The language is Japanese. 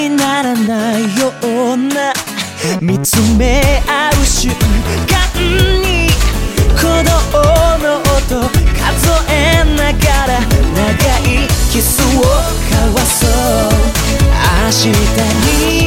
ならないような見つめ合う瞬間に鼓動の音数えながら長いキスを交わそう。明日に